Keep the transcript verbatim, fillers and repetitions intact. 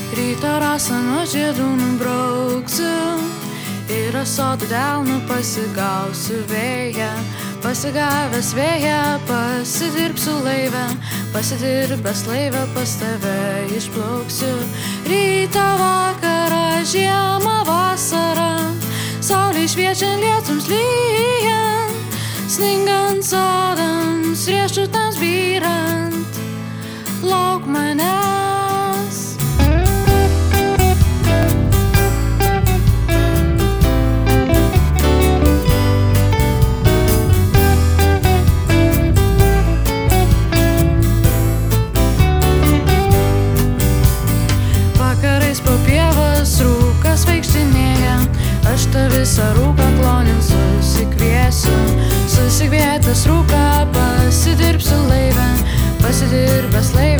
Ryto rasą nuo žiedų nubrauksiu ir asotų delnų pasigausiu vėją. Pasigavęs vėją pasidirbsiu laivę, pasidirbęs laivę pas tave išplauksiu. Rytą, vakarą, žiemą, vasarą, saulei šviečiant, lietums lyjant, sningant sodams, riešutams byrant, lauk manęs. Vakarais po pievas rūkas vaikštinėja, aš tą visą rūką klonin susikviesiu. Susikvietęs rūką pasidirbsiu laivę, pasidirbęs laivę